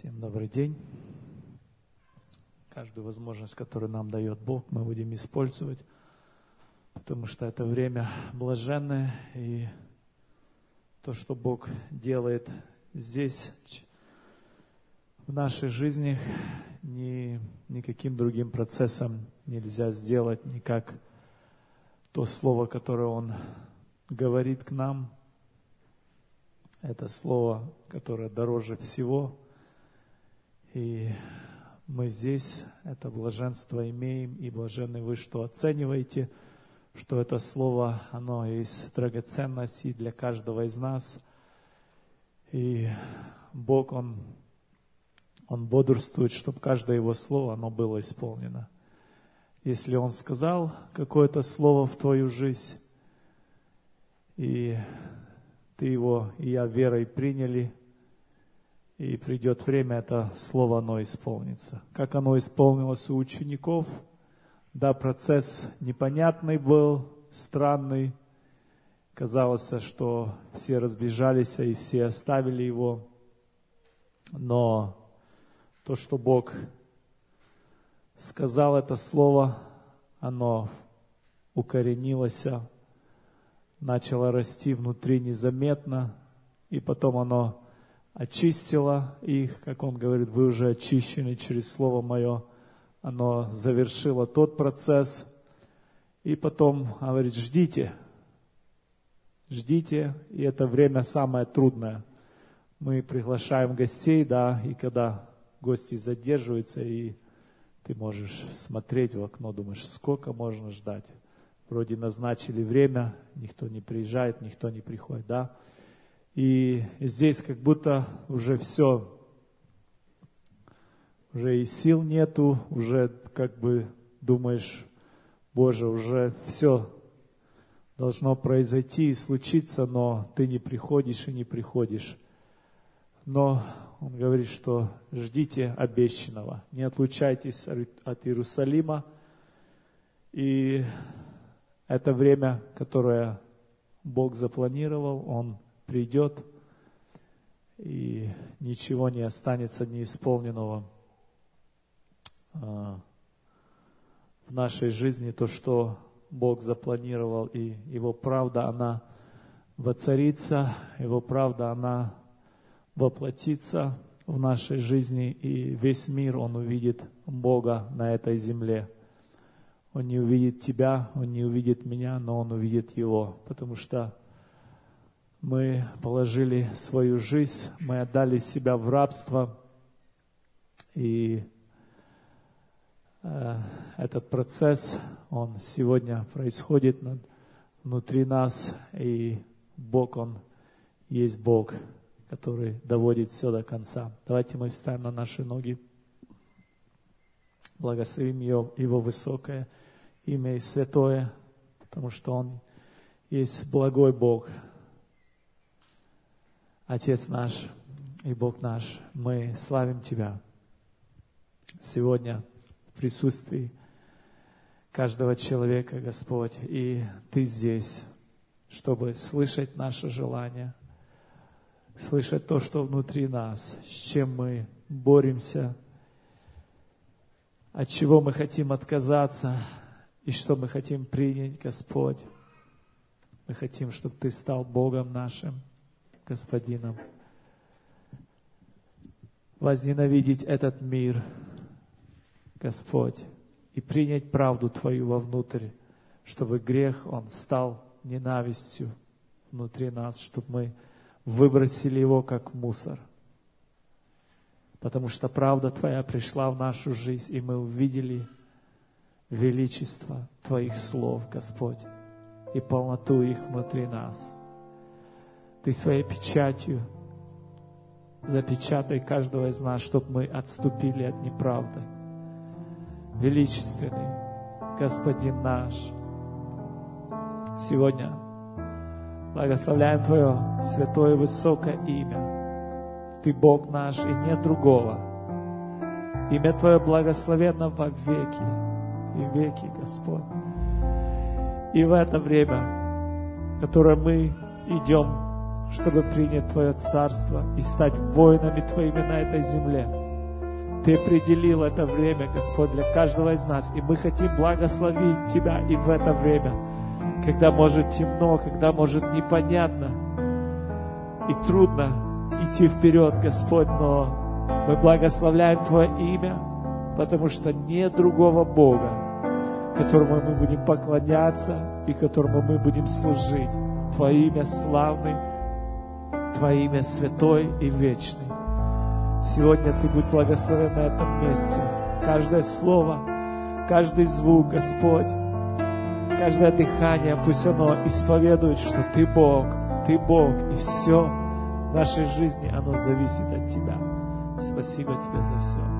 Всем добрый день. Каждую возможность, которую нам дает Бог, мы будем использовать, потому что это время блаженное, и то, что Бог делает здесь, в нашей жизни, никаким другим процессом нельзя сделать, никак то слово, которое Он говорит к нам, это слово, которое дороже всего. И мы здесь это блаженство имеем, и блаженны вы, что оцениваете, что это слово, оно есть драгоценность и для каждого из нас. И Бог, Он бодрствует, чтобы каждое Его слово, оно было исполнено. Если Он сказал какое-то слово в твою жизнь, и ты его и я верой приняли, и придет время, это слово, оно исполнится. Как оно исполнилось у учеников, да, процесс непонятный был, странный. Казалось, что все разбежались, и все оставили его. Но то, что Бог сказал это слово, оно укоренилось, начало расти внутри незаметно, и потом оно очистило их, как Он говорит, вы уже очищены через Слово Мое. Оно завершило тот процесс. И потом говорит, ждите, и это время самое трудное. Мы приглашаем гостей, да, и когда гости задерживаются, и ты можешь смотреть в окно, думаешь, сколько можно ждать. Вроде назначили время, никто не приезжает, никто не приходит, да. И здесь как будто уже все, уже и сил нету, уже как бы думаешь, Боже, уже все должно произойти и случиться, но ты не приходишь и не приходишь. Но Он говорит, что ждите обещанного, не отлучайтесь от Иерусалима. И это время, которое Бог запланировал, Он придет, и ничего не останется неисполненного в нашей жизни. То, что Бог запланировал, и Его правда, она воцарится, Его правда, она воплотится в нашей жизни, и весь мир, он увидит Бога на этой земле. Он не увидит тебя, он не увидит меня, но он увидит Его, потому что мы положили свою жизнь, мы отдали себя в рабство, и этот процесс, он сегодня происходит внутри нас, и Бог, Он есть Бог, который доводит все до конца. Давайте мы встанем на наши ноги, благословим Его высокое имя и святое, потому что Он есть благой Бог. Отец наш и Бог наш, мы славим Тебя сегодня в присутствии каждого человека, Господь, и Ты здесь, чтобы слышать наше желание, слышать то, что внутри нас, с чем мы боремся, от чего мы хотим отказаться и что мы хотим принять, Господь. Мы хотим, чтобы Ты стал Богом нашим, Господином. Возненавидеть этот мир, Господь, и принять правду Твою вовнутрь, чтобы грех, он стал ненавистью внутри нас, чтобы мы выбросили его как мусор. Потому что правда Твоя пришла в нашу жизнь, и мы увидели величество Твоих слов, Господь, и полноту их внутри нас. Ты своей печатью запечатай каждого из нас, чтобы мы отступили от неправды. Величественный Господин наш, сегодня благословляем Твое святое высокое имя. Ты Бог наш, и нет другого. Имя Твое благословенно во веки и веки, Господь. И в это время, которое мы идем чтобы принять Твое Царство и стать воинами Твоими на этой земле. Ты определил это время, Господь, для каждого из нас, и мы хотим благословить Тебя и в это время, когда может темно, когда может непонятно и трудно идти вперед, Господь, но мы благословляем Твое имя, потому что нет другого Бога, которому мы будем поклоняться и которому мы будем служить. Твое имя славный, Твое имя святой и вечный. Сегодня Ты будь благословен на этом месте. Каждое слово, каждый звук, Господь, каждое дыхание, пусть оно исповедует, что Ты Бог, и все в нашей жизни, оно зависит от Тебя. Спасибо Тебе за все.